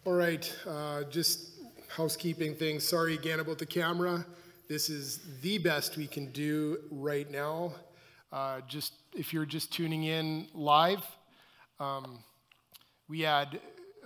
All right, just housekeeping things. Sorry again about the camera. This is the best we can do right now. Just if you're just tuning in live, we had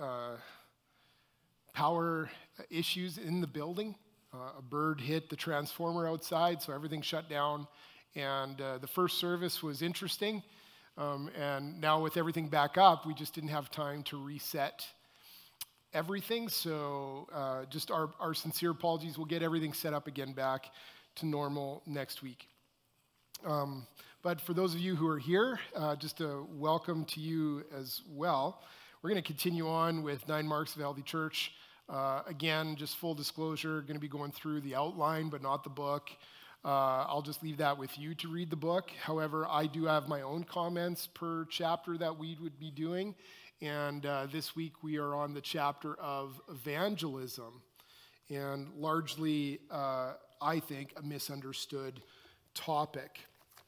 power issues in the building. A bird hit the transformer outside, so everything shut down. And the first service was interesting. And now with everything back up, we just didn't have time to reset everything. So just our sincere apologies. We'll get everything set up again back to normal next week. But for those of you who are here, just a welcome to you as well. We're going to continue on with 9 Marks of a Healthy Church. Again, just full disclosure, going to be going through the outline, but not the book. I'll just leave that with you to read the book. However, I do have my own comments per chapter that we would be doing. And this week we are on the chapter of evangelism. And largely, I think, a misunderstood topic.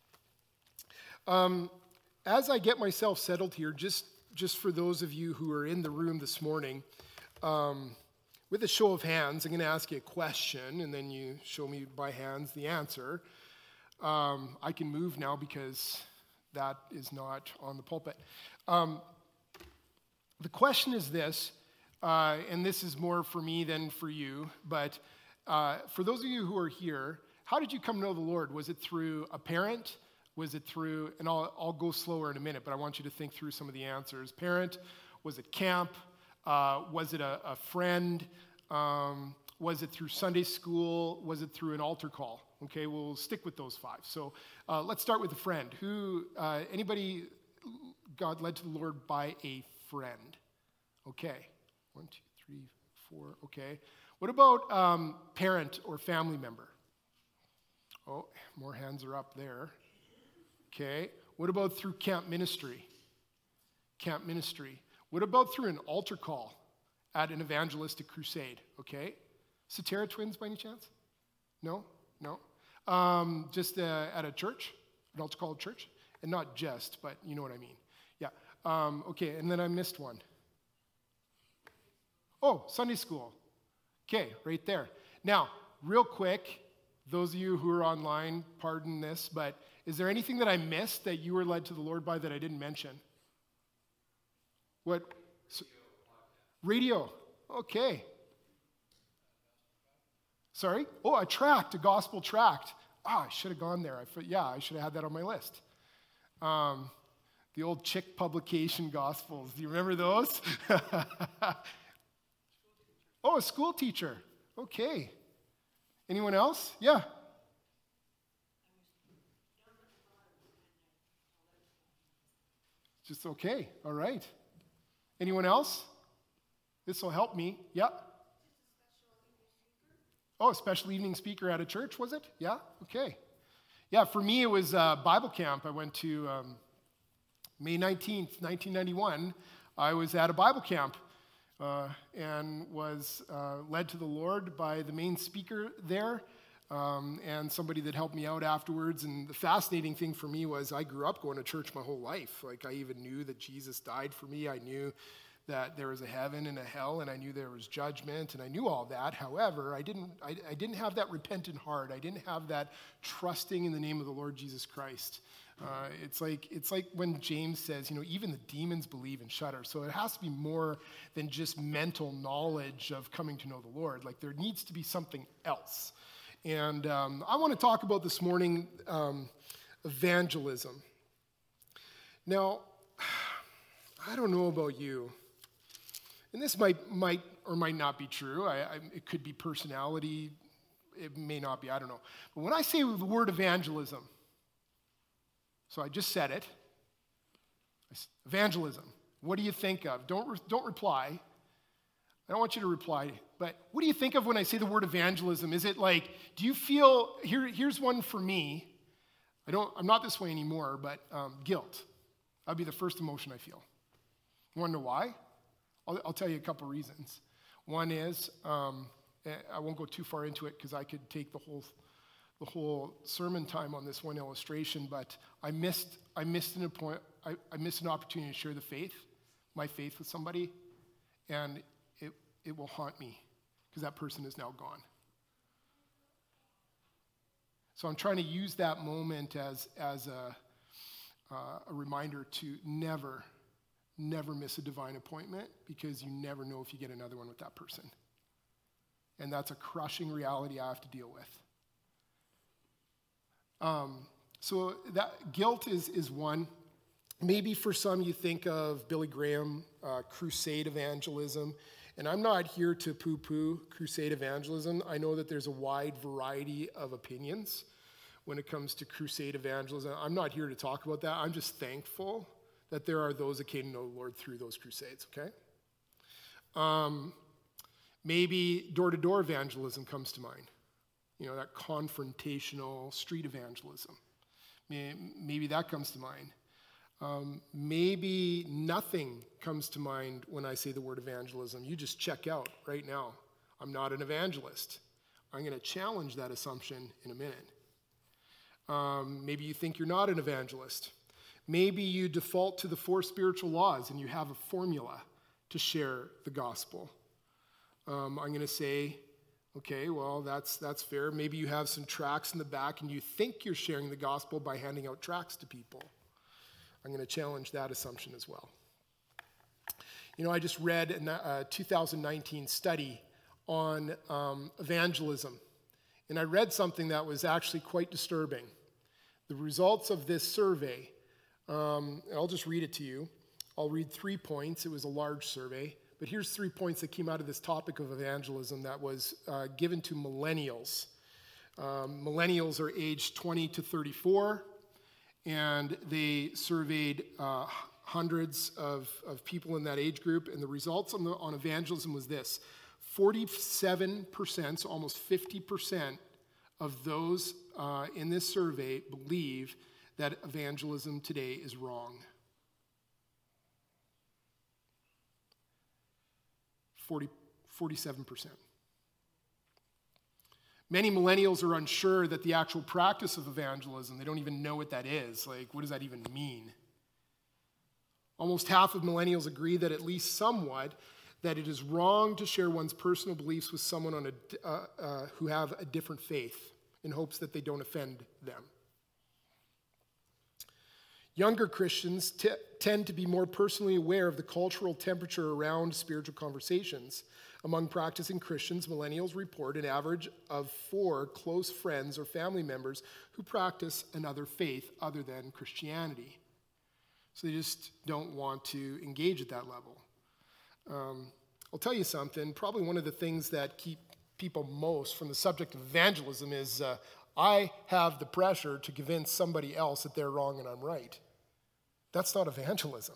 As I get myself settled here, just for those of you who are in the room this morning, with a show of hands, I'm going to ask you a question, and then you show me by hands the answer. I can move now because that is not on the pulpit. The question is this, and this is more for me than for you, but for those of you who are here, how did you come to know the Lord? Was it through a parent? Was it through, and I'll go slower in a minute, but I want you to think through some of the answers. Parent? Was it camp? Was it a friend? Was it through Sunday school? Was it through an altar call? Okay, we'll stick with those 5. So let's start with a friend. Anybody God led to the Lord by a friend? Okay, 1, 2, 3, 4, okay. What about parent or family member? Oh, more hands are up there. Okay, what about through camp ministry? Camp ministry. What about through an altar call at an evangelistic crusade? Okay, Soterra Twins by any chance? No. Just at a church, an altar call church, and not just, but you know what I mean. Yeah. Okay, and then I missed one. Oh, Sunday school. Okay, right there. Now, real quick, those of you who are online, pardon this, but is there anything that I missed that you were led to the Lord by that I didn't mention? What? Radio. Okay. Sorry? Oh, a tract, a gospel tract. I should have gone there. I should have had that on my list. The old Chick publication gospels. Do you remember those? Oh, a school teacher. Okay. Anyone else? Yeah. Just okay. All right. Anyone else? This will help me. Yeah. Oh, a special evening speaker at a church, was it? Yeah. Okay. Yeah, for me it was Bible camp. I went to May 19th, 1991. I was at a Bible camp and was led to the Lord by the main speaker there. And somebody that helped me out afterwards. And the fascinating thing for me was I grew up going to church my whole life. Like I even knew that Jesus died for me. I knew that there was a heaven and a hell, and I knew there was judgment, and I knew all that. However, I didn't have that repentant heart. I didn't have that trusting in the name of the Lord Jesus Christ. It's like when James says, even the demons believe and shudder. So it has to be more than just mental knowledge of coming to know the Lord. Like there needs to be something else. And I want to talk about this morning evangelism. Now, I don't know about you, and this might or might not be true. It could be personality. It may not be. I don't know. But when I say the word evangelism, so I just said it. Evangelism. What do you think of? Don't reply. I don't want you to reply, but what do you think of when I say the word evangelism? Is it like, do you feel, here's one for me, I'm not this way anymore, but guilt. That'd be the first emotion I feel. You want to know why? I'll tell you a couple reasons. One is, I won't go too far into it because I could take the whole sermon time on this one illustration, but I missed an opportunity to share my faith with somebody, and it will haunt me because that person is now gone. So I'm trying to use that moment as a reminder to never miss a divine appointment, because you never know if you get another one with that person. And that's a crushing reality I have to deal with. So that guilt is one. Maybe for some you think of Billy Graham, crusade evangelism. And I'm not here to poo-poo crusade evangelism. I know that there's a wide variety of opinions when it comes to crusade evangelism. I'm not here to talk about that. I'm just thankful that there are those that came to know the Lord through those crusades, okay? Maybe door-to-door evangelism comes to mind. You know, that confrontational street evangelism. Maybe that comes to mind. Maybe nothing comes to mind when I say the word evangelism. You just check out right now. I'm not an evangelist. I'm going to challenge that assumption in a minute. Maybe you think you're not an evangelist. Maybe you default to the 4 spiritual laws and you have a formula to share the gospel. I'm going to say, okay, well, that's fair. Maybe you have some tracts in the back and you think you're sharing the gospel by handing out tracts to people. I'm going to challenge that assumption as well. You know, I just read a 2019 study on evangelism, and I read something that was actually quite disturbing. The results of this survey, I'll just read it to you. I'll read 3 points. It was a large survey, but here's 3 points that came out of this topic of evangelism that was given to millennials. Millennials are aged 20 to 34. And they surveyed hundreds of people in that age group, and the results on evangelism was this. 47%, so almost 50% of those in this survey believe that evangelism today is wrong. 47%. Many millennials are unsure that the actual practice of evangelism, they don't even know what that is. Like, what does that even mean? Almost half of millennials agree that at least somewhat, that it is wrong to share one's personal beliefs with someone who have a different faith in hopes that they don't offend them. Younger Christians tend to be more personally aware of the cultural temperature around spiritual conversations. Among practicing Christians, millennials report an average of 4 close friends or family members who practice another faith other than Christianity. So they just don't want to engage at that level. I'll tell you something, probably one of the things that keep people most from the subject of evangelism is I have the pressure to convince somebody else that they're wrong and I'm right. That's not evangelism.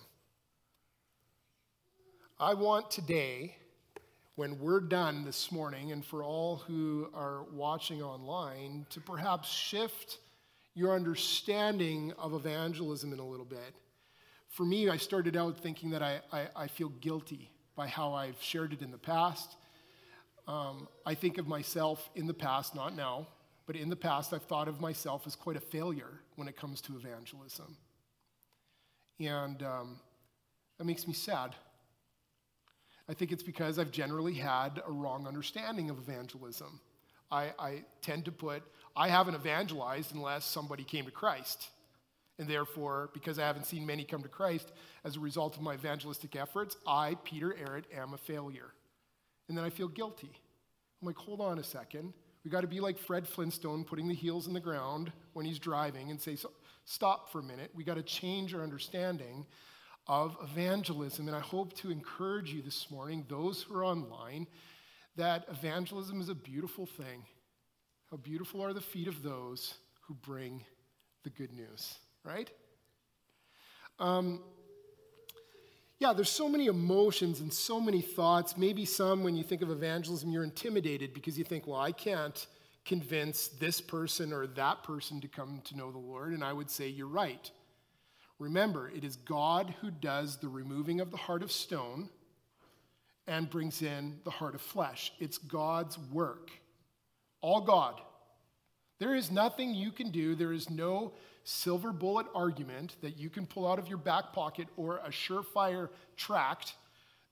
I want today, when we're done this morning, and for all who are watching online, to perhaps shift your understanding of evangelism in a little bit. For me, I started out thinking that I feel guilty by how I've shared it in the past. I think of myself in the past, not now, but in the past, I've thought of myself as quite a failure when it comes to evangelism. And that makes me sad. I think it's because I've generally had a wrong understanding of evangelism. I tend to put, I haven't evangelized unless somebody came to Christ. And therefore, because I haven't seen many come to Christ, as a result of my evangelistic efforts, I, Peter Arrett, am a failure. And then I feel guilty. I'm like, hold on a second. We got to be like Fred Flintstone putting the heels in the ground when he's driving and say, stop for a minute. We got to change our understanding of evangelism. And I hope to encourage you this morning, those who are online, that evangelism is a beautiful thing. How beautiful are the feet of those who bring the good news, right? Yeah, there's so many emotions and so many thoughts. Maybe some, when you think of evangelism, you're intimidated because you think, well, I can't convince this person or that person to come to know the Lord. And I would say, you're right. Remember, it is God who does the removing of the heart of stone and brings in the heart of flesh. It's God's work. All God. There is nothing you can do. There is no silver bullet argument that you can pull out of your back pocket or a surefire tract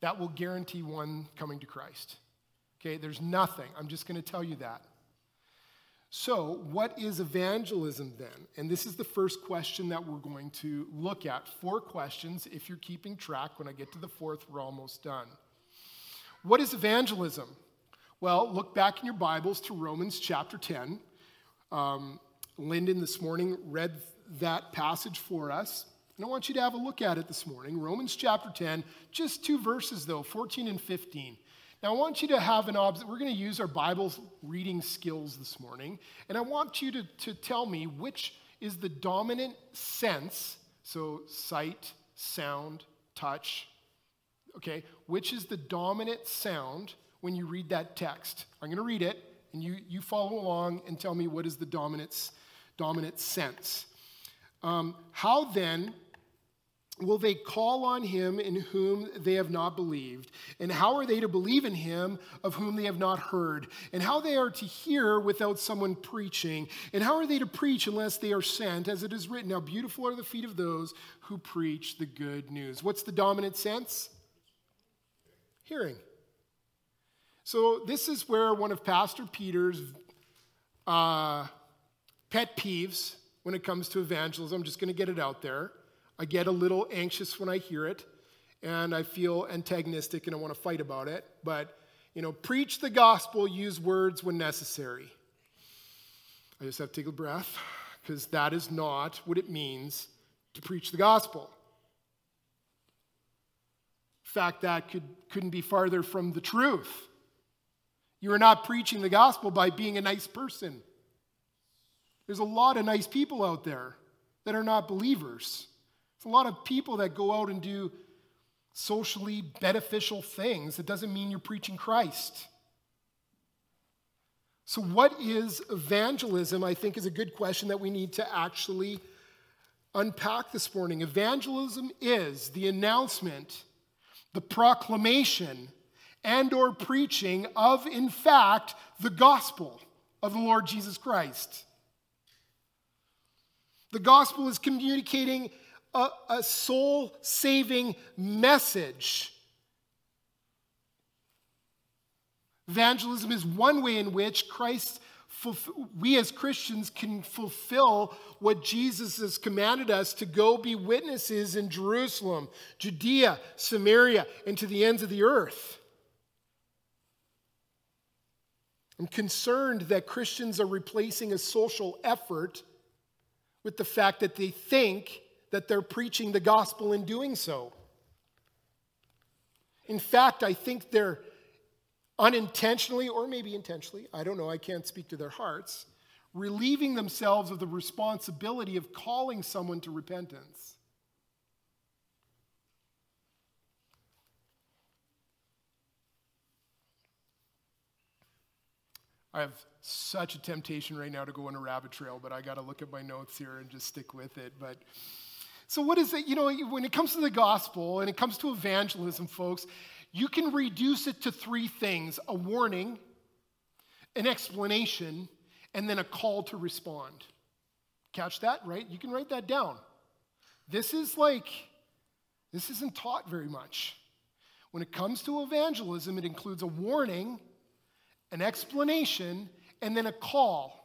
that will guarantee one coming to Christ. Okay, there's nothing. I'm just going to tell you that. So, what is evangelism then? And this is the first question that we're going to look at. 4 questions. If you're keeping track, when I get to the 4th, we're almost done. What is evangelism? Well, look back in your Bibles to Romans chapter 10. Lyndon this morning read that passage for us. And I want you to have a look at it this morning. Romans chapter 10, just 2 verses though, 14 and 15. Now I want you to have we're going to use our Bible reading skills this morning. And I want you to tell me which is the dominant sense, so sight, sound, touch, okay, which is the dominant sound when you read that text. I'm going to read it, and you follow along and tell me what is the dominant sense. How then will they call on him in whom they have not believed? And how are they to believe in him of whom they have not heard? And how they are to hear without someone preaching? And how are they to preach unless they are sent? As it is written, how beautiful are the feet of those who preach the good news. What's the dominant sense? Hearing. So this is where one of Pastor Peter's pet peeves when it comes to evangelism, I'm just going to get it out there. I get a little anxious when I hear it, and I feel antagonistic and I want to fight about it. But, preach the gospel, use words when necessary. I just have to take a breath, because that is not what it means to preach the gospel. In fact, that couldn't be farther from the truth. You are not preaching the gospel by being a nice person. There's a lot of nice people out there that are not believers. There's a lot of people that go out and do socially beneficial things. It doesn't mean you're preaching Christ. So what is evangelism, I think, is a good question that we need to actually unpack this morning. Evangelism is the announcement, the proclamation, and or preaching of, in fact, the gospel of the Lord Jesus Christ. The gospel is communicating a soul-saving message. Evangelism is one way in which we as Christians can fulfill what Jesus has commanded us to go be witnesses in Jerusalem, Judea, Samaria, and to the ends of the earth. I'm concerned that Christians are replacing a social effort with the fact that they think that they're preaching the gospel in doing so. In fact, I think they're unintentionally, or maybe intentionally, I don't know, I can't speak to their hearts, relieving themselves of the responsibility of calling someone to repentance. I have such a temptation right now to go on a rabbit trail, but I got to look at my notes here and just stick with it. But so what is it? When it comes to the gospel and it comes to evangelism, folks, you can reduce it to 3 things: a warning, an explanation, and then a call to respond. Catch that, right? You can write that down. This isn't taught very much. When it comes to evangelism, it includes a warning, an explanation, and then a call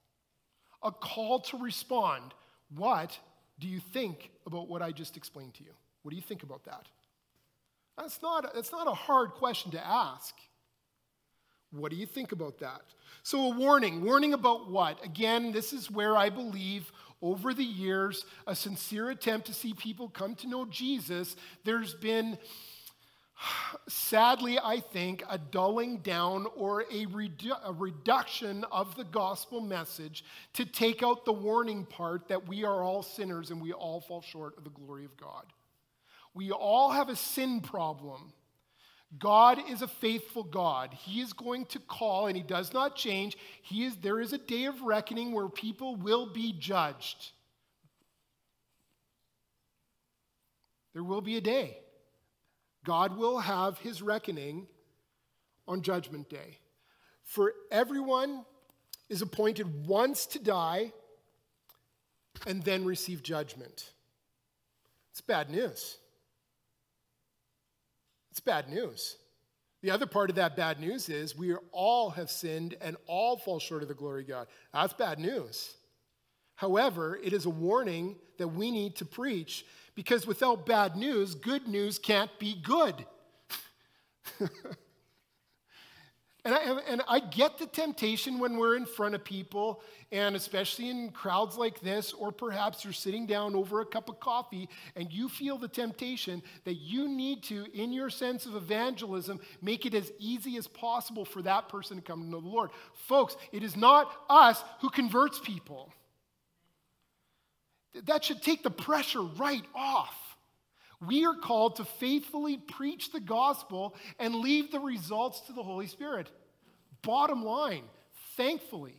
to respond. What do you think about what I just explained to you? What do you think about that? That's not a hard question to ask. What do you think about that? So a warning about what? Again, this is where I believe over the years, a sincere attempt to see people come to know Jesus, there's been, sadly, I think, a dulling down or a reduction of the gospel message to take out the warning part that we are all sinners and we all fall short of the glory of God. We all have a sin problem. God is a faithful God. He is going to call, and he does not change. There is a day of reckoning where people will be judged. There will be a day. God will have his reckoning on Judgment Day. For everyone is appointed once to die and then receive judgment. It's bad news. It's bad news. The other part of that bad news is we all have sinned and all fall short of the glory of God. That's bad news. However, it is a warning that we need to preach, because without bad news, good news can't be good. And I get the temptation when we're in front of people, and especially in crowds like this, or perhaps you're sitting down over a cup of coffee and you feel the temptation that you need to, in your sense of evangelism, make it as easy as possible for that person to come to know the Lord. Folks, it is not us who converts people. That should take the pressure right off. We are called to faithfully preach the gospel and leave the results to the Holy Spirit. Bottom line, thankfully.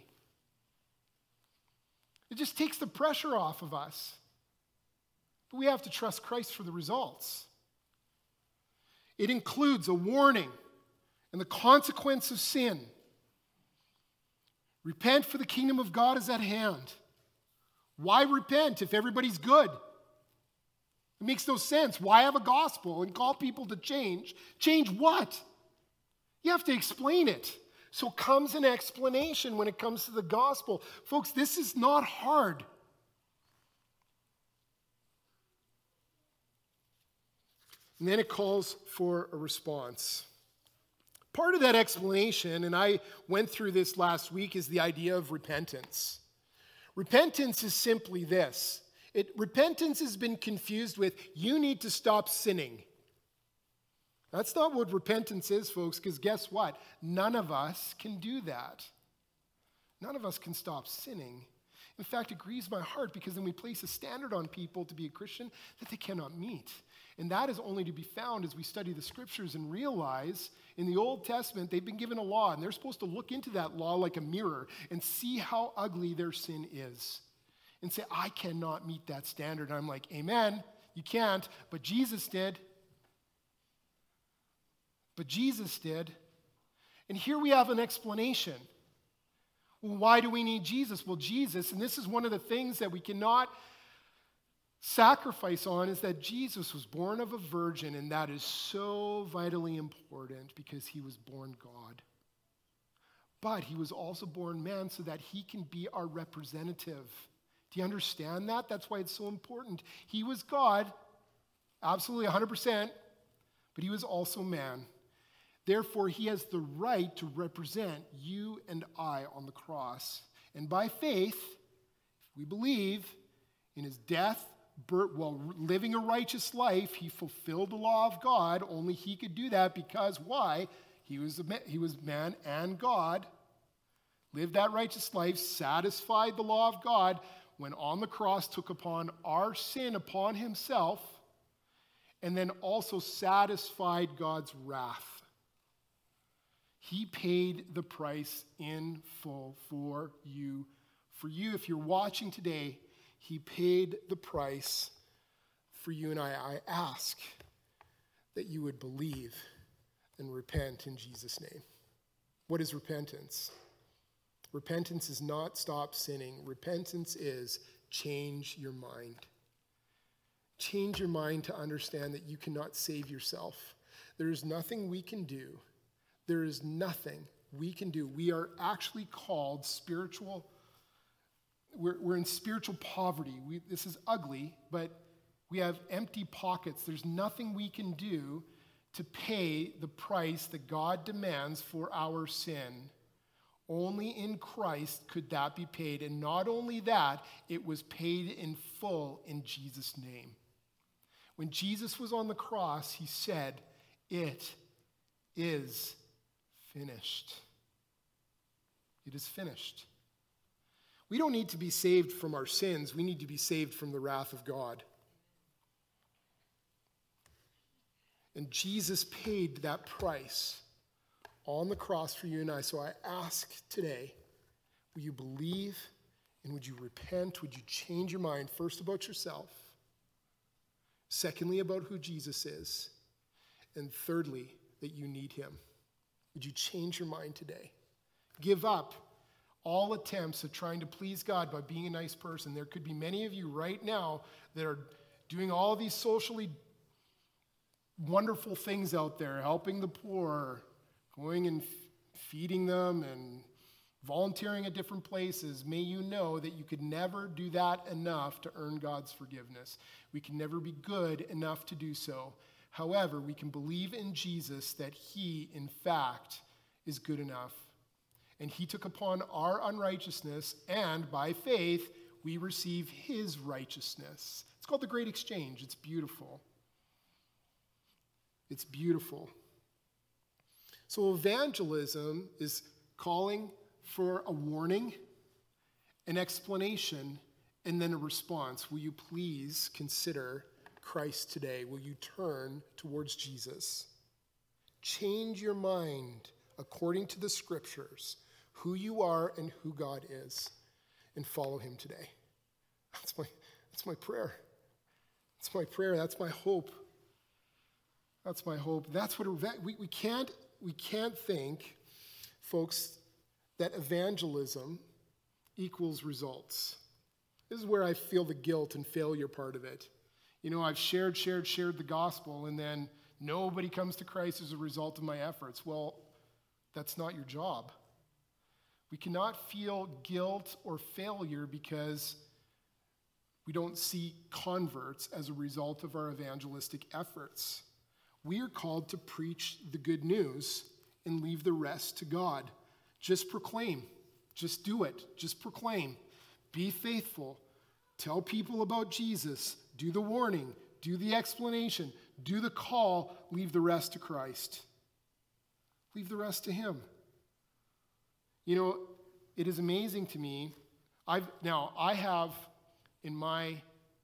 It just takes the pressure off of us. But we have to trust Christ for the results. It includes a warning and the consequence of sin. Repent, for the kingdom of God is at hand. Why repent if everybody's good? It makes no sense. Why have a gospel and call people to change? Change what? You have to explain it. So comes an explanation when it comes to the gospel. Folks, this is not hard. And then it calls for a response. Part of that explanation, and I went through this last week, is the idea of repentance. Repentance is simply this. Repentance has been confused with, you need to stop sinning. That's not what repentance is, folks, because guess what? None of us can do that. None of us can stop sinning. In fact, it grieves my heart because then we place a standard on people to be a Christian that they cannot meet. And that is only to be found as we study the scriptures and realize in the Old Testament they've been given a law, and they're supposed to look into that law like a mirror and see how ugly their sin is. And say, I cannot meet that standard. And I'm like, amen, you can't, but Jesus did. But Jesus did. And here we have an explanation. Well, why do we need Jesus? Well, Jesus, and this is one of the things that we cannot sacrifice on, is that Jesus was born of a virgin, and that is so vitally important because he was born God. But he was also born man so that he can be our representative. Do you understand that? That's why it's so important. He was God, absolutely 100%, but he was also man. Therefore, he has the right to represent you and I on the cross. And by faith, if we believe in his death, while living a righteous life, he fulfilled the law of God. Only he could do that because why? He was man and God, lived that righteous life, satisfied the law of God, when on the cross took upon our sin upon himself, and then also satisfied God's wrath. He paid the price in full for you. For you, if you're watching today, he paid the price for you and I. I ask that you would believe and repent in Jesus' name. What is repentance? Repentance is not stop sinning. Repentance is change your mind. Change your mind to understand that you cannot save yourself. There is nothing we can do. There is nothing we can do. We are actually called spiritual. We're in spiritual poverty. This is ugly, but we have empty pockets. There's nothing we can do to pay the price that God demands for our sin. Only in Christ could that be paid. And not only that, it was paid in full in Jesus' name. When Jesus was on the cross, he said, "It is finished." It is finished. We don't need to be saved from our sins. We need to be saved from the wrath of God. And Jesus paid that price on the cross for you and I. So I ask today, will you believe and would you repent? Would you change your mind first about yourself? Secondly, about who Jesus is. And thirdly, that you need him. Would you change your mind today? Give up all attempts at trying to please God by being a nice person. There could be many of you right now that are doing all these socially wonderful things out there, helping the poor, going and feeding them and volunteering at different places, may you know that you could never do that enough to earn God's forgiveness. We can never be good enough to do so. However, we can believe in Jesus that he, in fact, is good enough. And he took upon our unrighteousness, and by faith, we receive his righteousness. It's called the Great Exchange. It's beautiful. It's beautiful. So evangelism is calling for a warning, an explanation, and then a response. Will you please consider Christ today? Will you turn towards Jesus? Change your mind according to the scriptures, who you are and who God is, and follow him today. That's my prayer. That's my prayer. That's my hope. That's my hope. That's what we can't think, folks, that evangelism equals results. This is where I feel the guilt and failure part of it. You know, I've shared the gospel, and then nobody comes to Christ as a result of my efforts. Well, that's not your job. We cannot feel guilt or failure because we don't see converts as a result of our evangelistic efforts. We are called to preach the good news and leave the rest to God. Just proclaim. Just do it. Just proclaim. Be faithful. Tell people about Jesus. Do the warning. Do the explanation. Do the call. Leave the rest to Christ. Leave the rest to him. You know, it is amazing to me. I have in my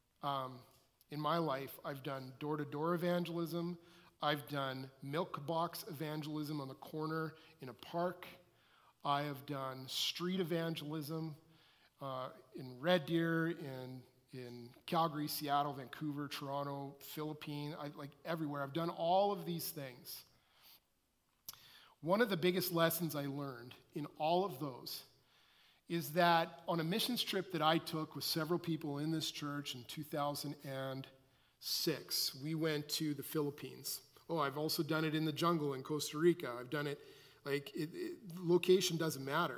life, I've done door-to-door evangelism. I've done milk box evangelism on the corner in a park. I have done street evangelism in Red Deer, in Calgary, Seattle, Vancouver, Toronto, Philippines, everywhere. I've done all of these things. One of the biggest lessons I learned in all of those is that on a missions trip that I took with several people in this church in 2006, we went to the Philippines. Oh, I've also done it in the jungle in Costa Rica. I've done it, location doesn't matter.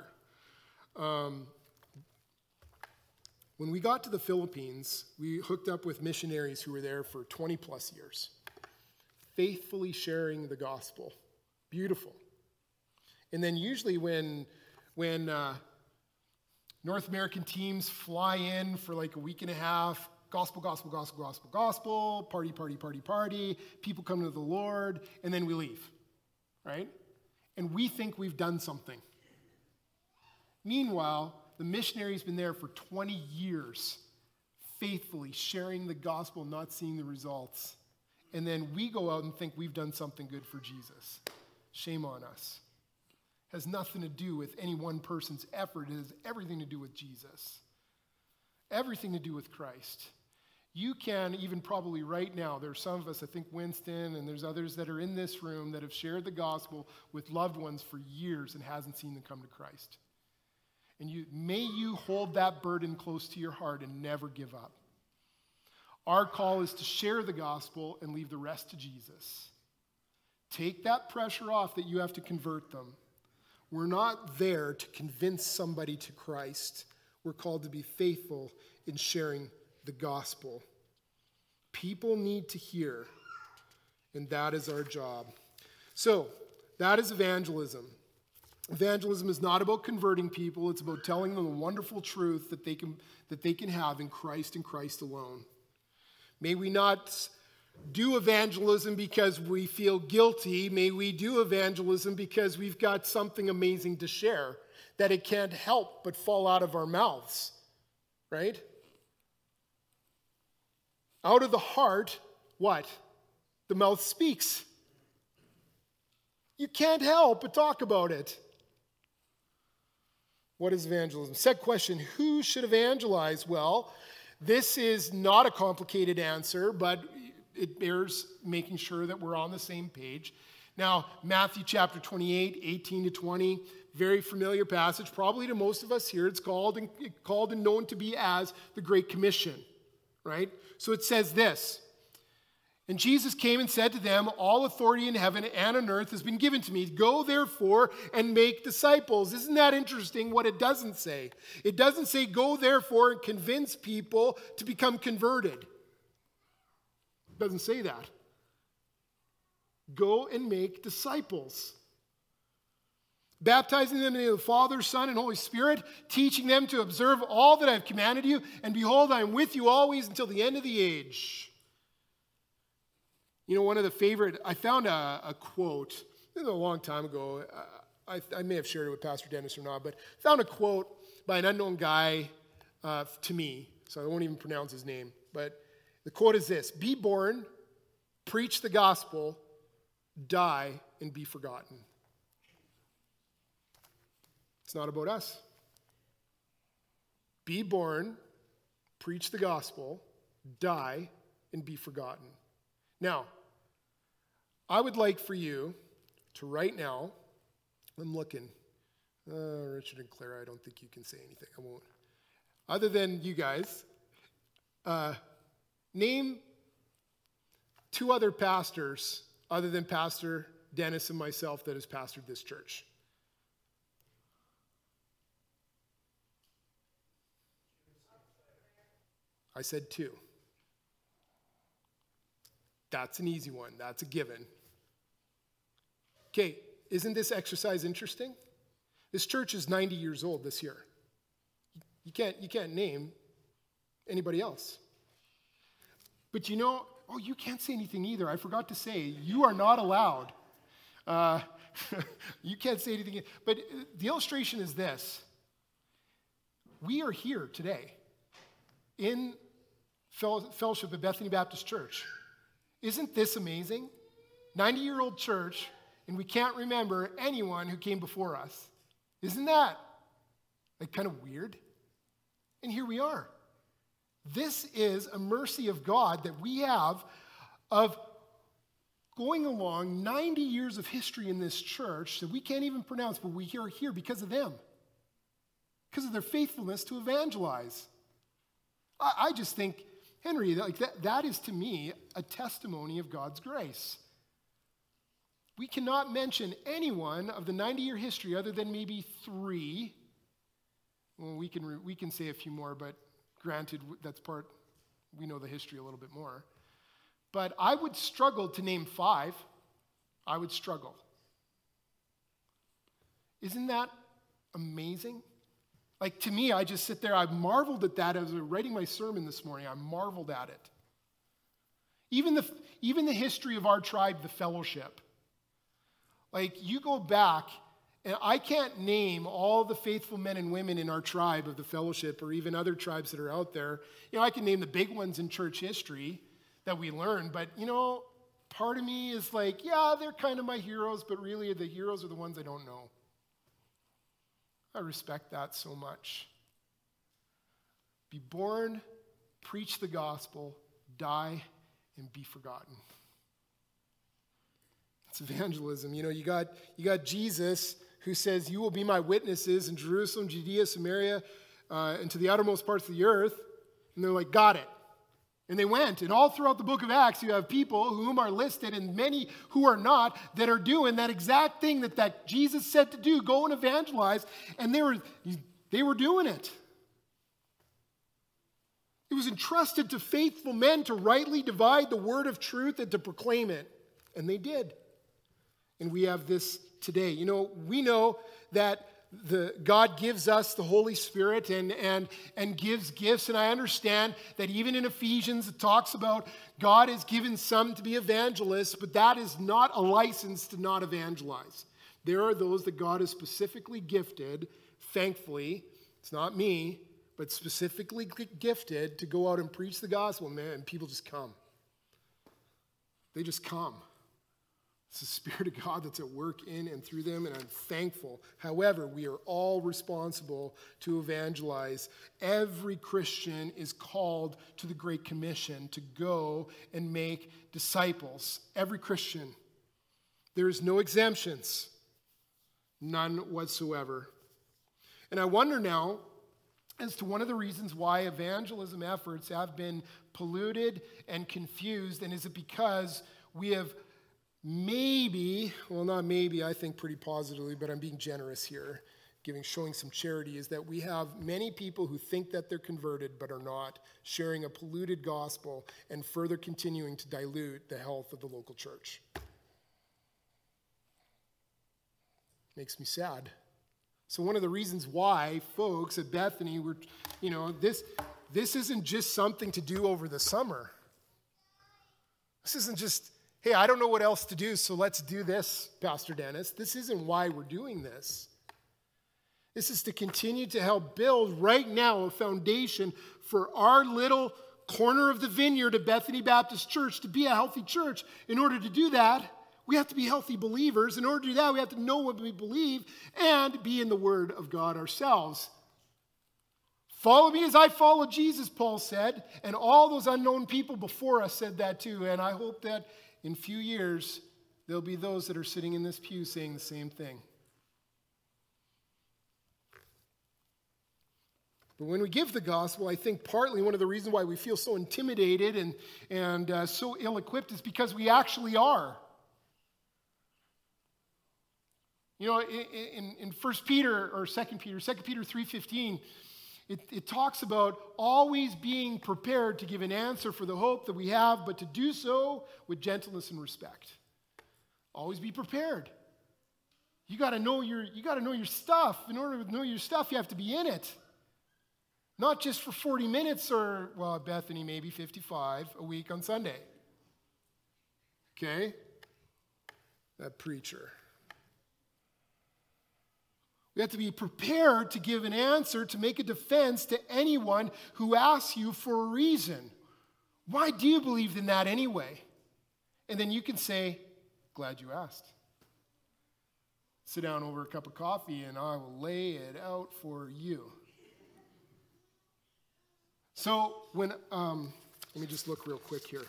When we got to the Philippines, we hooked up with missionaries who were there for 20 plus years, faithfully sharing the gospel. Beautiful. And then usually when North American teams fly in for like a week and a half, gospel, party, people come to the Lord, and then we leave, right? And we think we've done something. Meanwhile, the missionary's been there for 20 years, faithfully sharing the gospel, not seeing the results. And then we go out and think we've done something good for Jesus. Shame on us. Has nothing to do with any one person's effort. It has everything to do with Jesus. Everything to do with Christ. You can, even probably right now, there are some of us, I think Winston, and there's others that are in this room that have shared the gospel with loved ones for years and hasn't seen them come to Christ. And may you hold that burden close to your heart and never give up. Our call is to share the gospel and leave the rest to Jesus. Take that pressure off that you have to convert them. We're not there to convince somebody to Christ. We're called to be faithful in sharing the gospel. People need to hear, and that is our job. So, that is evangelism. Evangelism is not about converting people. It's about telling them the wonderful truth that they can have in Christ and Christ alone. May we not do evangelism because we feel guilty. May we do evangelism because we've got something amazing to share that it can't help but fall out of our mouths, right? Out of the heart, what? The mouth speaks. You can't help but talk about it. What is evangelism? Second question, who should evangelize? Well, this is not a complicated answer, but it bears making sure that we're on the same page. Now, Matthew chapter 28, 18 to 20, very familiar passage, probably to most of us here. It's called and known to be as the Great Commission, right? So it says this, And Jesus came and said to them, all authority in heaven and on earth has been given to me. Go therefore and make disciples. Isn't that interesting what it doesn't say? It doesn't say go therefore and convince people to become converted. It doesn't say that. Go and make disciples. Baptizing them in the name of the Father, Son, and Holy Spirit, teaching them to observe all that I have commanded you, and behold, I am with you always until the end of the age. You know, one of the favorite, I found a quote, a long time ago, I may have shared it with Pastor Dennis or not, but found a quote by an unknown guy to me, so I won't even pronounce his name, but the quote is this: be born, preach the gospel, die, and be forgotten. It's not about us. Be born, preach the gospel, die, and be forgotten. Now, I would like for you to right now, I'm looking, Richard and Clara, I don't think you can say anything. I won't. Other than you guys, name 2 other pastors other than Pastor Dennis and myself that has pastored this church. I said 2. That's an easy one. That's a given. Okay, isn't this exercise interesting? This church is 90 years old this year. You can't name anybody else. But you know, you can't say anything either. I forgot to say, you are not allowed. You can't say anything. But the illustration is this. We are here today in fellowship at Bethany Baptist Church. Isn't this amazing? 90-year-old church, and we can't remember anyone who came before us. Isn't that kind of weird? And here we are. This is a mercy of God that we have of going along 90 years of history in this church that we can't even pronounce, but we are here because of them, because of their faithfulness to evangelize. I just think, Henry, that is to me a testimony of God's grace. We cannot mention anyone of the 90-year history other than maybe 3. Well, we can say a few more, but granted, we know the history a little bit more. But I would struggle to name 5. I would struggle. Isn't that amazing? To me, I just sit there, I marveled at that as I was writing my sermon this morning. I marveled at it. Even the history of our tribe, the fellowship. You go back, and I can't name all the faithful men and women in our tribe of the fellowship or even other tribes that are out there. I can name the big ones in church history that we learned, but, part of me is they're kind of my heroes, but really the heroes are the ones I don't know. I respect that so much. Be born, preach the gospel, die, and be forgotten. It's evangelism. You got Jesus who says, you will be my witnesses in Jerusalem, Judea, Samaria, and to the outermost parts of the earth. And they're like, got it. And they went. And all throughout the book of Acts, you have people whom are listed and many who are not that are doing that exact thing that Jesus said to do, go and evangelize. And they were doing it. It was entrusted to faithful men to rightly divide the word of truth and to proclaim it. And they did. And we have this today. We know that God gives us the Holy Spirit and gives gifts. And I understand that even in Ephesians, it talks about God has given some to be evangelists, but that is not a license to not evangelize. There are those that God has specifically gifted, thankfully, it's not me, but specifically gifted to go out and preach the gospel, man, and people just come. They just come. It's the Spirit of God that's at work in and through them, and I'm thankful. However, we are all responsible to evangelize. Every Christian is called to the Great Commission to go and make disciples. Every Christian. There is no exemptions. None whatsoever. And I wonder now, as to one of the reasons why evangelism efforts have been polluted and confused. And is it because we have not maybe, I think pretty positively, but I'm being generous here, showing some charity, is that we have many people who think that they're converted but are not, sharing a polluted gospel and further continuing to dilute the health of the local church. Makes me sad. So one of the reasons why folks at Bethany were, this isn't just something to do over the summer. This isn't just, hey, I don't know what else to do, so let's do this, Pastor Dennis. This isn't why we're doing this. This is to continue to help build right now a foundation for our little corner of the vineyard of Bethany Baptist Church to be a healthy church. In order to do that, we have to be healthy believers. In order to do that, we have to know what we believe and be in the Word of God ourselves. Follow me as I follow Jesus, Paul said, and all those unknown people before us said that too. And I hope that in a few years, there'll be those that are sitting in this pew saying the same thing. But when we give the gospel, I think partly one of the reasons why we feel so intimidated and so ill-equipped is because we actually are. In 1 Peter or 2 Peter 3:15, it talks about always being prepared to give an answer for the hope that we have, but to do so with gentleness and respect. Always be prepared. You got to know your stuff. In order to know your stuff, you have to be in it. Not just for 40 minutes or, well, at Bethany, maybe 55 a week on Sunday. Okay? That preacher. We have to be prepared to give an answer, to make a defense to anyone who asks you for a reason. Why do you believe in that anyway? And then you can say, glad you asked. Sit down over a cup of coffee and I will lay it out for you. So let me just look real quick here.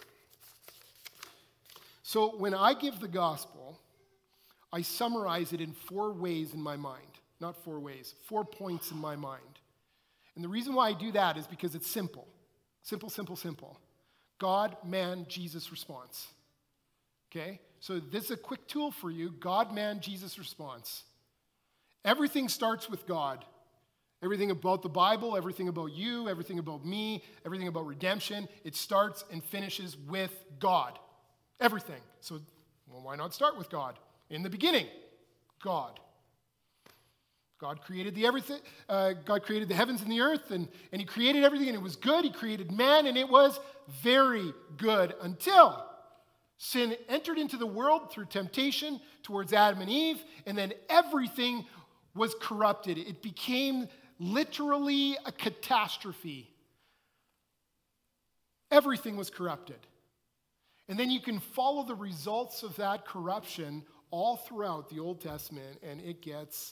So when I give the gospel, I summarize it in 4 ways in my mind. Not 4 ways, 4 points in my mind. And the reason why I do that is because it's simple. Simple, simple, simple. God, man, Jesus response. Okay? So this is a quick tool for you. God, man, Jesus response. Everything starts with God. Everything about the Bible, everything about you, everything about me, everything about redemption, it starts and finishes with God. Everything. So, why not start with God? In the beginning, God. God created the everything. God created the heavens and the earth, and He created everything, and it was good. He created man, and it was very good until sin entered into the world through temptation towards Adam and Eve, and then everything was corrupted. It became literally a catastrophe. Everything was corrupted. And then you can follow the results of that corruption all throughout the Old Testament, and it gets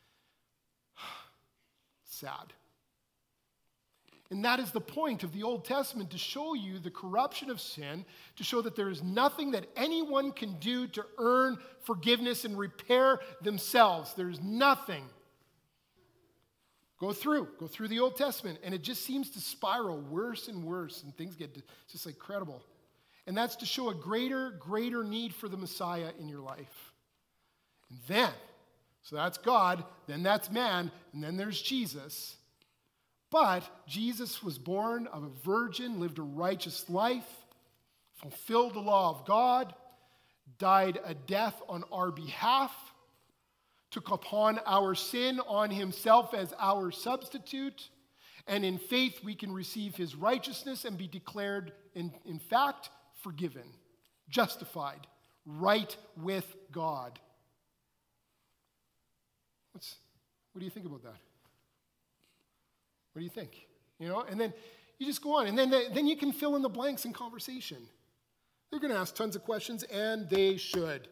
sad. And that is the point of the Old Testament, to show you the corruption of sin, to show that there is nothing that anyone can do to earn forgiveness and repair themselves. There's nothing. Go through the Old Testament, and it just seems to spiral worse and worse, and things get just like incredible. And that's to show a greater need for the Messiah in your life. And then, so that's God, then that's man, and then there's Jesus. But Jesus was born of a virgin, lived a righteous life, fulfilled the law of God, died a death on our behalf, took upon our sin on himself as our substitute, and in faith we can receive his righteousness and be declared, in fact, forgiven, justified, right with God. What do you think about that? What do you think? And then you just go on, and then you can fill in the blanks in conversation. They're going to ask tons of questions, and they should.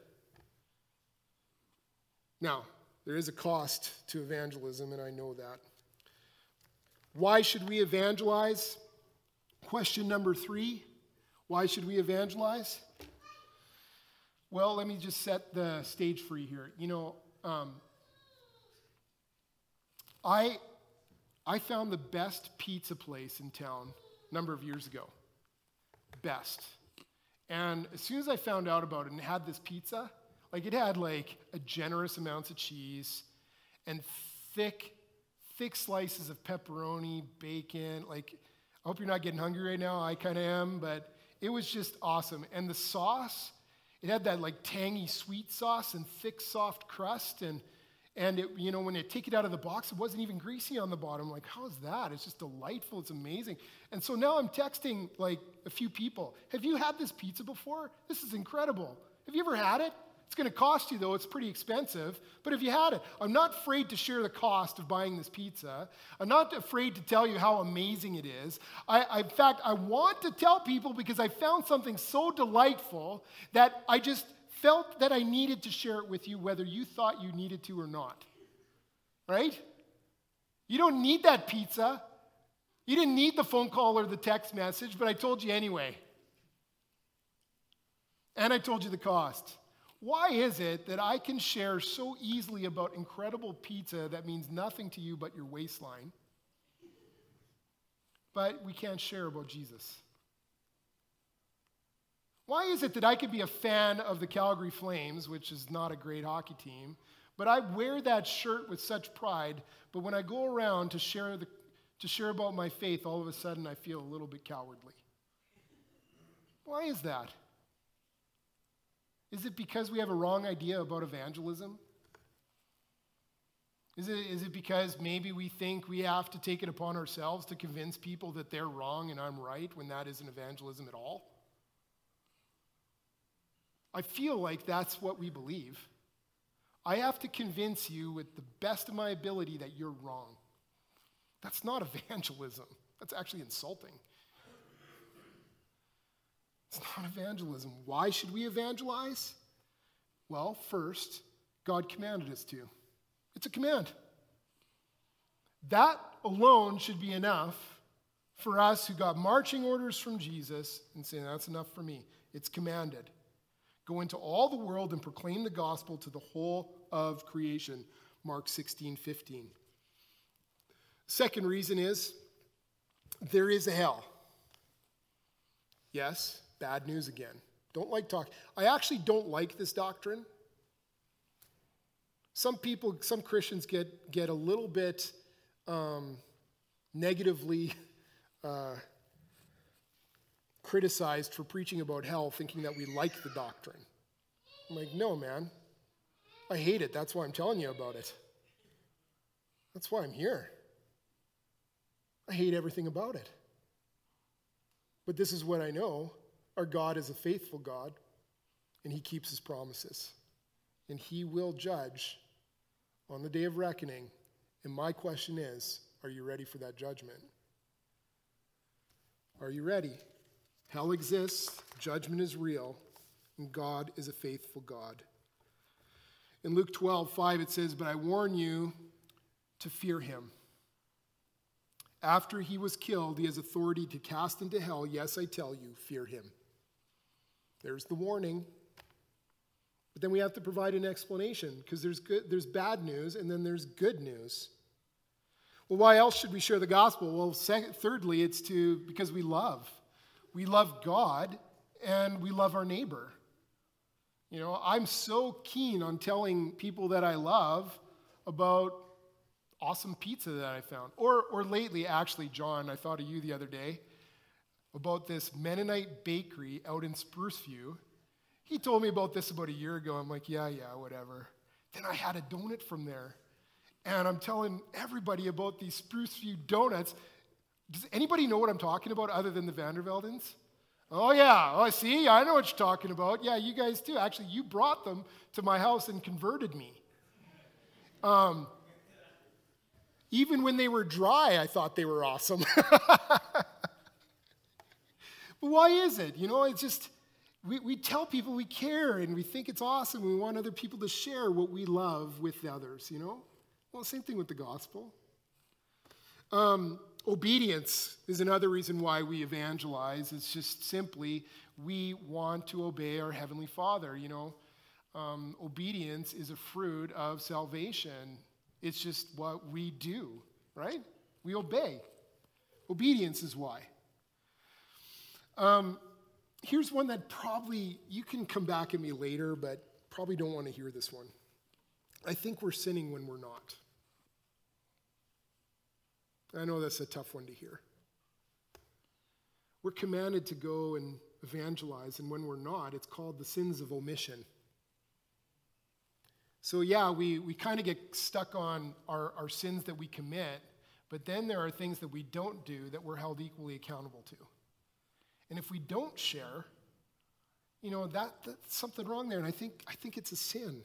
Now, there is a cost to evangelism, and I know that. Why should we evangelize? Question number 3. Why should we evangelize? Well, let me just set the stage for you here. I found the best pizza place in town a number of years ago. Best. And as soon as I found out about it and had this pizza, like it had like a generous amounts of cheese and thick slices of pepperoni, bacon. Like, I hope you're not getting hungry right now. I kind of am, but it was just awesome. And the sauce, it had that like tangy sweet sauce and thick soft crust. And it, you know, when you take it out of the box, it wasn't even greasy on the bottom. Like, how is that? It's just delightful. It's amazing. And so now I'm texting like a few people. Have you had this pizza before? This is incredible. Have you ever had it? It's going to cost you, though. It's pretty expensive. But if you had it, I'm not afraid to share the cost of buying this pizza. I'm not afraid to tell you how amazing it is. In fact, I want to tell people because I found something so delightful that I just felt that I needed to share it with you, whether you thought you needed to or not. Right? You don't need that pizza. You didn't need the phone call or the text message, but I told you anyway. And I told you the cost. Why is it that I can share so easily about incredible pizza that means nothing to you but your waistline, but we can't share about Jesus? Why is it that I could be a fan of the Calgary Flames, which is not a great hockey team, but I wear that shirt with such pride, but when I go around to share about my faith, all of a sudden I feel a little bit cowardly? Why is that? Is it because we have a wrong idea about evangelism? Is it because maybe we think we have to take it upon ourselves to convince people that they're wrong and I'm right when that isn't evangelism at all? I feel like that's what we believe. I have to convince you with the best of my ability that you're wrong. That's not evangelism. That's actually insulting. It's not evangelism. Why should we evangelize? Well, first, God commanded us to. It's a command. That alone should be enough for us who got marching orders from Jesus and saying, that's enough for me. It's commanded. Go into all the world and proclaim the gospel to the whole of creation. Mark 16:15. Second reason is there is a hell. Yes. Bad news again. Don't like talk. I actually don't like this doctrine. Some Christians get a little bit negatively criticized for preaching about hell, thinking that we like the doctrine. I'm like, no, man. I hate it. That's why I'm telling you about it. That's why I'm here. I hate everything about it. But this is what I know. Our God is a faithful God, and he keeps his promises. And he will judge on the day of reckoning. And my question is, are you ready for that judgment? Are you ready? Hell exists, judgment is real, and God is a faithful God. In Luke 12:5 it says, but I warn you to fear him. After he was killed, he has authority to cast into hell. Yes, I tell you, fear him. There's the warning. But then we have to provide an explanation because there's bad news and then there's good news. Well, why else should we share the gospel? Well, thirdly, it's because we love. We love God and we love our neighbor. You know, I'm so keen on telling people that I love about awesome pizza that I found. Or lately, actually, John, I thought of you the other day about this Mennonite bakery out in Spruceview. He told me about this about a year ago. I'm like, yeah, whatever. Then I had a donut from there. And I'm telling everybody about these Spruceview donuts. Does anybody know what I'm talking about other than the Vanderveldens? Oh, yeah. Oh, see, I know what you're talking about. Yeah, you guys too. Actually, you brought them to my house and converted me. Even when they were dry, I thought they were awesome. But why is it? You know, it's just, we tell people we care and we think it's awesome. We want other people to share what we love with others, you know? Well, same thing with the gospel. Obedience is another reason why we evangelize. It's just simply we want to obey our Heavenly Father, you know? Obedience is a fruit of salvation. It's just what we do, right? We obey. Obedience is why. Here's one that probably, you can come back at me later, but probably don't want to hear this one. I think we're sinning when we're not. I know that's a tough one to hear. We're commanded to go and evangelize, and when we're not, it's called the sins of omission. So yeah, we kind of get stuck on our sins that we commit, but then there are things that we don't do that we're held equally accountable to. And if we don't share, that's something wrong there, and I think it's a sin.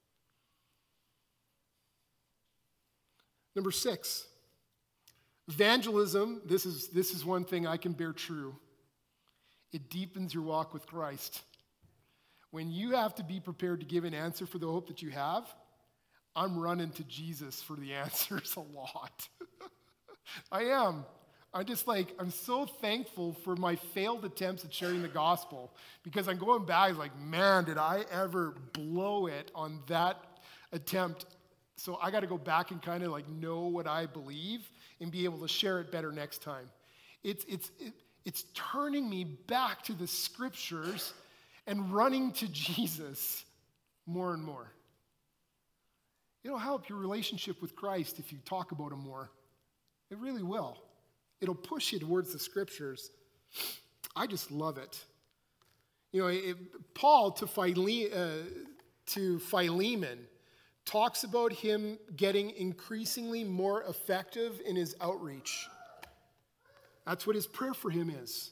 Number 6, evangelism. This is one thing I can bear true. It deepens your walk with Christ. When you have to be prepared to give an answer for the hope that you have, I'm running to Jesus for the answers a lot. I am. I'm so thankful for my failed attempts at sharing the gospel, because I'm going back, man, did I ever blow it on that attempt? So I got to go back and kind of know what I believe and be able to share it better next time. It's turning me back to the scriptures and running to Jesus more and more. It'll help your relationship with Christ if you talk about him more. It really will. It'll push you towards the scriptures. I just love it. Paul to Philemon talks about him getting increasingly more effective in his outreach. That's what his prayer for him is.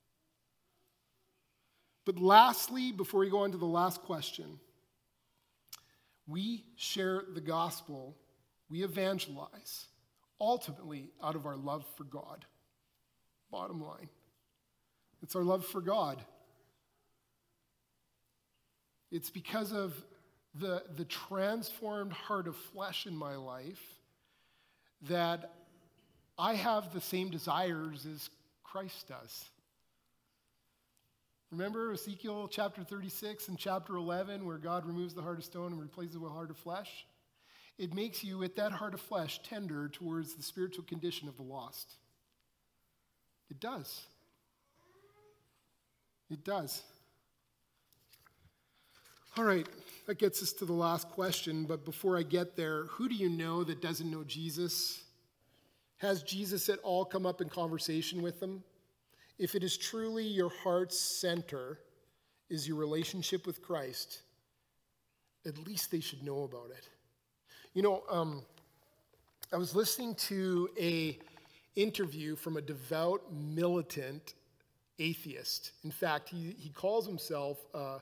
But lastly, before we go on to the last question, we share the gospel, we evangelize, ultimately out of our love for God. Bottom line. It's our love for God. It's because of the transformed heart of flesh in my life that I have the same desires as Christ does. Remember Ezekiel chapter 36 and chapter 11 where God removes the heart of stone and replaces it with a heart of flesh? It makes you, with that heart of flesh, tender towards the spiritual condition of the lost. It does. It does. All right, that gets us to the last question, but before I get there, who do you know that doesn't know Jesus? Has Jesus at all come up in conversation with them? If it is truly your heart's center is your relationship with Christ, at least they should know about it. I was listening to an interview from a devout, militant atheist. In fact, he calls himself a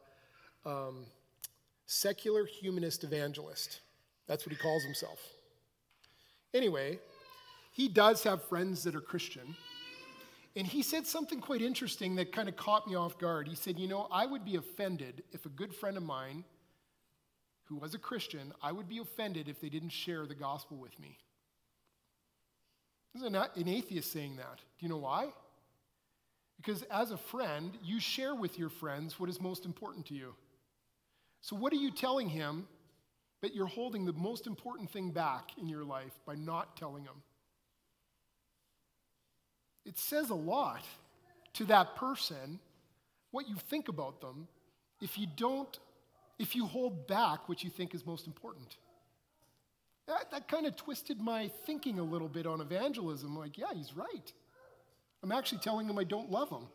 secular humanist evangelist. That's what he calls himself. Anyway, he does have friends that are Christian. And he said something quite interesting that kind of caught me off guard. He said, I would be offended if a good friend of mine who was a Christian, I would be offended if they didn't share the gospel with me. This is an atheist saying that. Do you know why? Because as a friend, you share with your friends what is most important to you. So what are you telling him that you're holding the most important thing back in your life by not telling him? It says a lot to that person, what you think about them, if you hold back what you think is most important. That kind of twisted my thinking a little bit on evangelism. Yeah, he's right. I'm actually telling him I don't love him.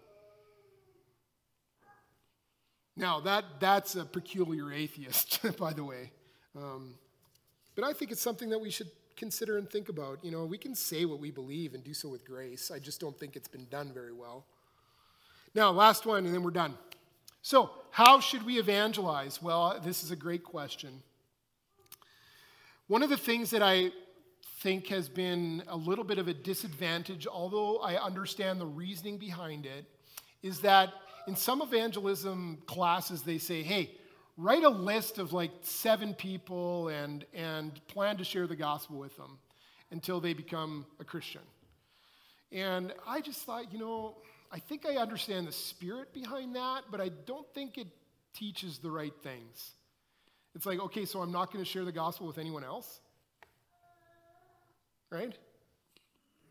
Now, that's a peculiar atheist, by the way. But I think it's something that we should consider and think about. We can say what we believe and do so with grace. I just don't think it's been done very well. Now, last one, and then we're done. So, how should we evangelize? Well, this is a great question. One of the things that I think has been a little bit of a disadvantage, although I understand the reasoning behind it, is that in some evangelism classes, they say, hey, write a list of 7 people and plan to share the gospel with them until they become a Christian. And I just thought, I think I understand the spirit behind that, but I don't think it teaches the right things. It's okay, so I'm not going to share the gospel with anyone else? Right?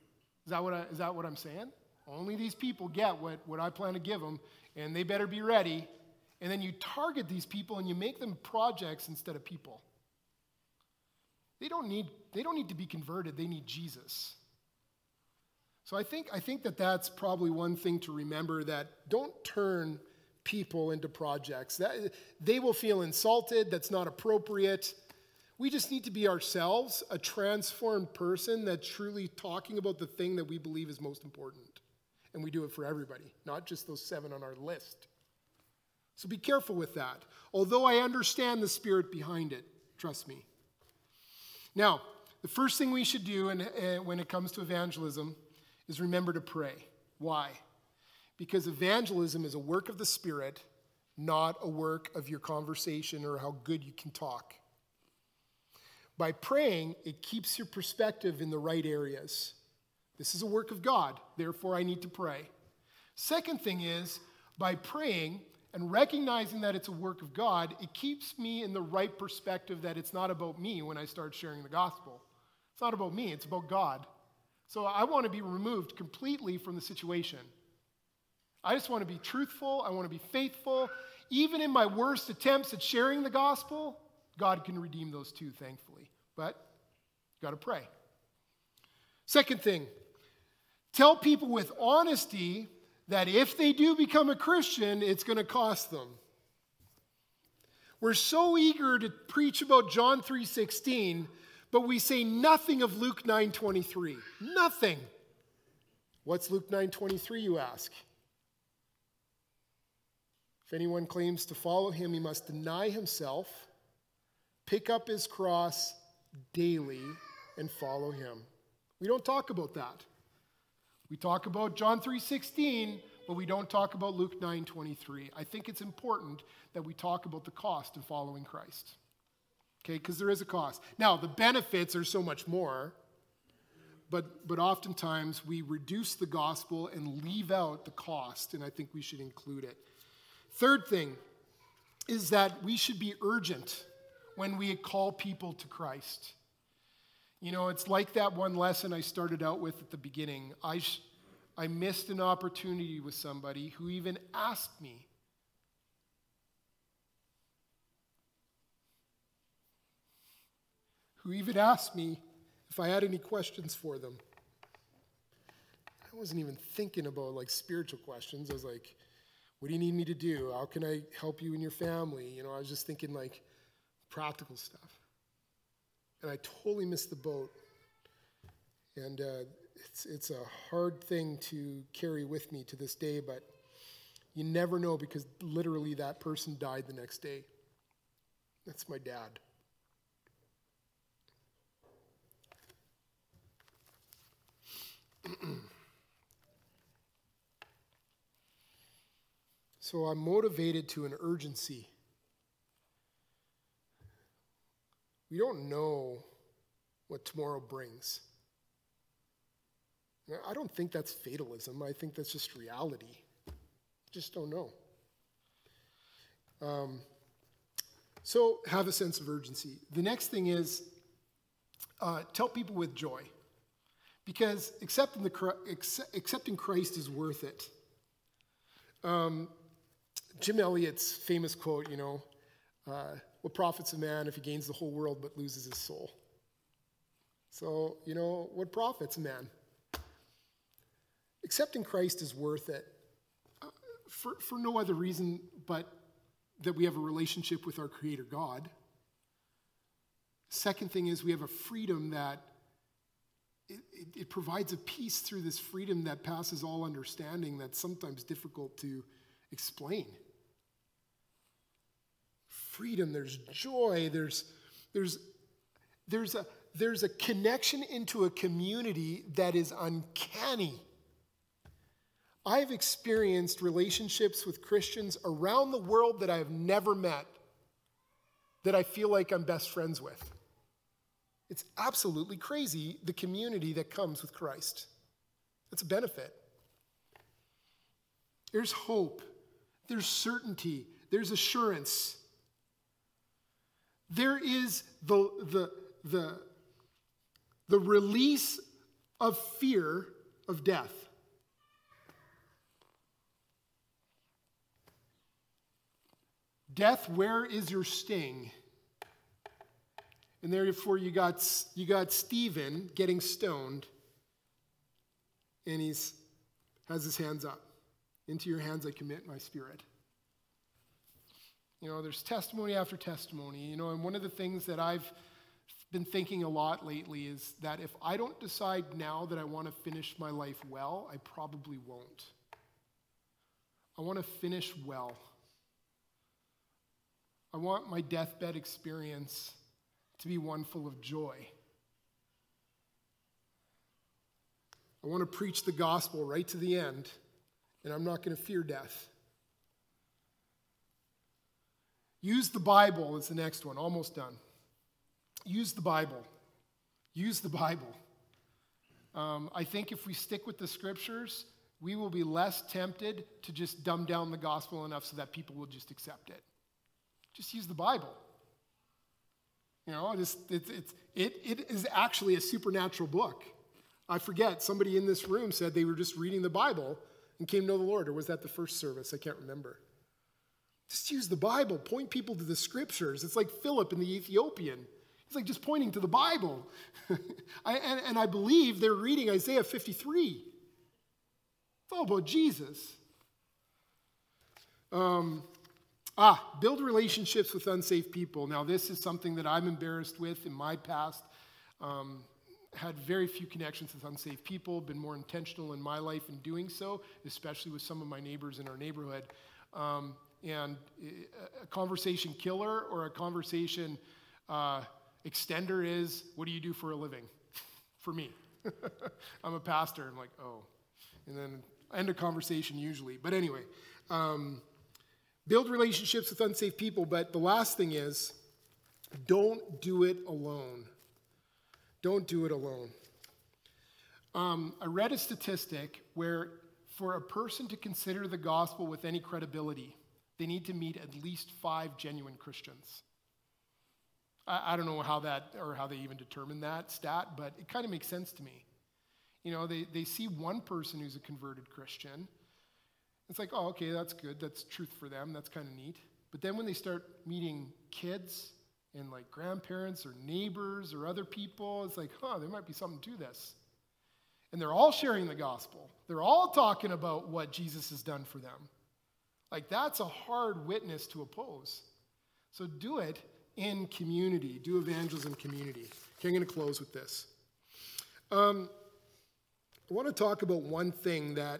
Is that what I'm saying? Only these people get what I plan to give them, and they better be ready. And then you target these people and you make them projects instead of people. They don't need to be converted. They need Jesus. So I think that's probably one thing to remember, that don't turn people into projects. They will feel insulted. That's not appropriate. We just need to be ourselves, a transformed person that's truly talking about the thing that we believe is most important. And we do it for everybody, not just those 7 on our list. So be careful with that. Although I understand the spirit behind it, trust me. Now, the first thing we should do when it comes to evangelism is remember to pray. Why? Because evangelism is a work of the Spirit, not a work of your conversation or how good you can talk. By praying, it keeps your perspective in the right areas. This is a work of God, therefore I need to pray. Second thing is, by praying and recognizing that it's a work of God, it keeps me in the right perspective that it's not about me when I start sharing the gospel. It's not about me, it's about God. So I want to be removed completely from the situation. I just want to be truthful, I want to be faithful. Even in my worst attempts at sharing the gospel, God can redeem those too, thankfully. But you got to pray. Second thing, tell people with honesty that if they do become a Christian, it's going to cost them. We're so eager to preach about John 3:16, but we say nothing of Luke 9:23. Nothing. What's Luke 9:23, you ask? If anyone claims to follow him, he must deny himself, pick up his cross daily, and follow him. We don't talk about that. We talk about John 3:16, but we don't talk about Luke 9:23. I think it's important that we talk about the cost of following Christ. Okay, because there is a cost. Now, the benefits are so much more, but oftentimes we reduce the gospel and leave out the cost, and I think we should include it. Third thing is that we should be urgent when we call people to Christ. You know, it's like that one lesson I started out with at the beginning. I missed an opportunity with somebody who even asked me. If I had any questions for them. I wasn't even thinking about like spiritual questions. I was like, what do you need me to do? How can I help you and your family? You know, I was just thinking like practical stuff. And I totally missed the boat. And it's a hard thing to carry with me to this day, but you never know, because literally that person died the next day. That's my dad. So I'm motivated to an urgency. We don't know what tomorrow brings. I don't think that's fatalism. I think that's just reality. Just don't know. So have a sense of urgency. The next thing is tell people with joy. Because accepting Christ is worth it. Jim Elliot's famous quote, what profits a man if he gains the whole world but loses his soul? So, what profits a man? Accepting Christ is worth it for no other reason but that we have a relationship with our Creator God. Second thing is we have a freedom that it provides a peace through this freedom that passes all understanding that's sometimes difficult to explain. Freedom, there's joy, there's a connection into a community that is uncanny. I've experienced relationships with Christians around the world that I have never met, that I feel like I'm best friends with. It's absolutely crazy, the community that comes with Christ. It's a benefit. There's hope. There's certainty. There's assurance. There is the release of fear of death. Death, where is your sting? And therefore you got Stephen getting stoned, and has his hands up. Into your hands I commit my spirit. There's testimony after testimony. And one of the things that I've been thinking a lot lately is that if I don't decide now that I want to finish my life well, I probably won't. I want to finish well. I want my deathbed experience to be one full of joy. I want to preach the gospel right to the end, and I'm not going to fear death. Use the Bible is the next one, almost done. Use the Bible. Use the Bible. I think if we stick with the scriptures, we will be less tempted to just dumb down the gospel enough so that people will just accept it. Just use the Bible. It is actually a supernatural book. I forget, somebody in this room said they were just reading the Bible and came to know the Lord, or was that the first service? I can't remember. Just use the Bible. Point people to the scriptures. It's like Philip and the Ethiopian. He's like just pointing to the Bible. and I believe they're reading Isaiah 53. It's all about Jesus. Build relationships with unsafe people. Now, this is something that I'm embarrassed with in my past. Had very few connections with unsafe people, been more intentional in my life in doing so, especially with some of my neighbors in our neighborhood. And a conversation killer or a conversation extender is, what do you do for a living? For me. I'm a pastor. I'm like, oh. And then end a conversation usually. But anyway, build relationships with unsafe people. But the last thing is, don't do it alone. Don't do it alone. I read a statistic where for a person to consider the gospel with any credibility, they need to meet at least 5 genuine Christians. I don't know how they even determine that stat, but it kind of makes sense to me. They see one person who's a converted Christian. It's like, oh, okay, that's good. That's truth for them. That's kind of neat. But then when they start meeting kids and like grandparents or neighbors or other people, it's like, there might be something to this. And they're all sharing the gospel. They're all talking about what Jesus has done for them. Like, that's a hard witness to oppose. So do it in community. Do evangelism community. Okay, I'm going to close with this. I want to talk about one thing that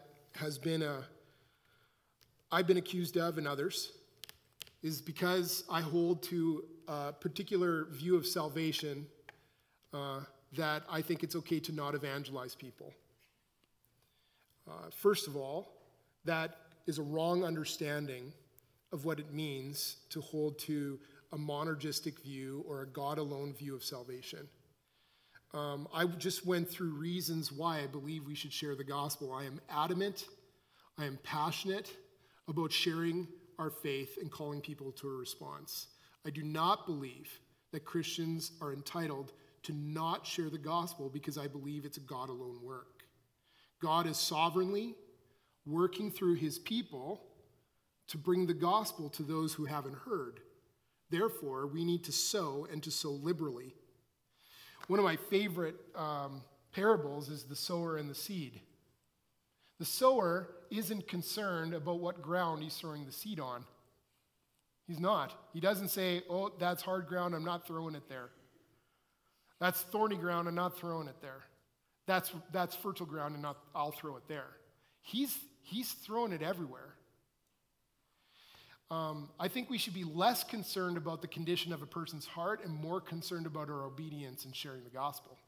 I've been accused of and others, is because I hold to a particular view of salvation that I think it's okay to not evangelize people. First of all, that is a wrong understanding of what it means to hold to a monergistic view or a God-alone view of salvation. I just went through reasons why I believe we should share the gospel. I am adamant, I am passionate about sharing our faith and calling people to a response. I do not believe that Christians are entitled to not share the gospel because I believe it's a God-alone work. God is sovereignly working through his people to bring the gospel to those who haven't heard. Therefore, we need to sow and to sow liberally. One of my favorite parables is the sower and the seed. The sower isn't concerned about what ground he's throwing the seed on. He's not. He doesn't say, oh, that's hard ground, I'm not throwing it there. That's thorny ground, I'm not throwing it there. That's fertile ground, and I'll throw it there. He's throwing it everywhere. I think we should be less concerned about the condition of a person's heart and more concerned about our obedience in sharing the gospel.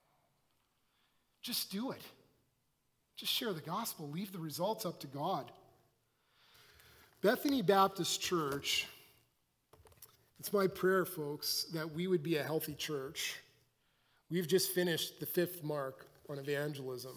Just do it. Just share the gospel. Leave the results up to God. Bethany Baptist Church, it's my prayer, folks, that we would be a healthy church. We've just finished the 5th mark on evangelism.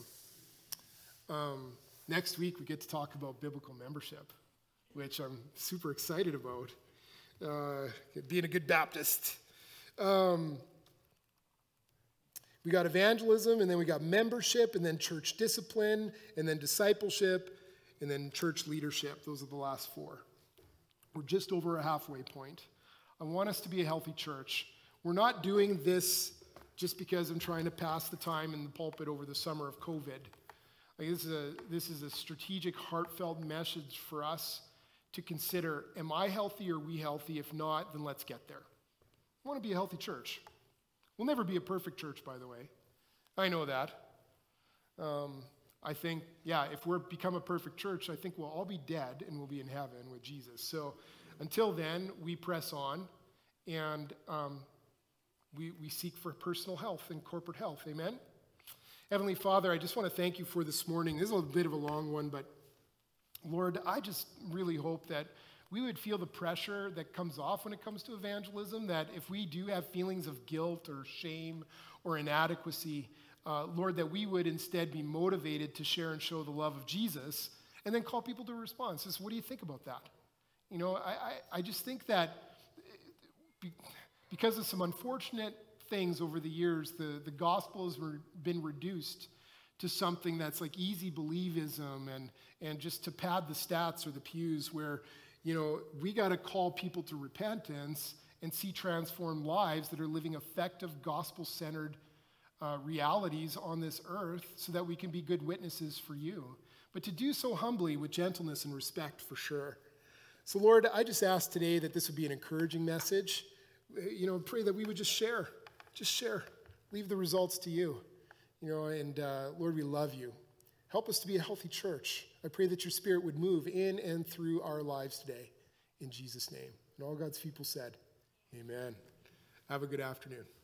Next week, we get to talk about biblical membership, which I'm super excited about, being a good Baptist. We got evangelism, and then we got membership, and then church discipline, and then discipleship, and then church leadership. Those are the last 4. We're just over a halfway point. I want us to be a healthy church. We're not doing this just because I'm trying to pass the time in the pulpit over the summer of COVID. Like this is a strategic, heartfelt message for us to consider, am I healthy or are we healthy? If not, then let's get there. I want to be a healthy church. We'll never be a perfect church, by the way. I know that. I think, if we're become a perfect church, I think we'll all be dead and we'll be in heaven with Jesus. So until then, we press on and we seek for personal health and corporate health. Amen? Heavenly Father, I just want to thank you for this morning. This is a bit of a long one, but Lord, I just really hope that we would feel the pressure that comes off when it comes to evangelism, that if we do have feelings of guilt or shame or inadequacy, Lord, that we would instead be motivated to share and show the love of Jesus and then call people to a response. What do you think about that? You know, I just think that because of some unfortunate things over the years, the gospel has been reduced to something that's like easy believism and just to pad the stats or the pews where, you know, we got to call people to repentance and see transformed lives that are living effective gospel-centered realities on this earth so that we can be good witnesses for you. But to do so humbly with gentleness and respect for sure. So Lord, I just ask today that this would be an encouraging message. You know, pray that we would just share. Leave the results to you. You know, and Lord, we love you. Help us to be a healthy church. I pray that your Spirit would move in and through our lives today. In Jesus' name. And all God's people said, amen. Have a good afternoon.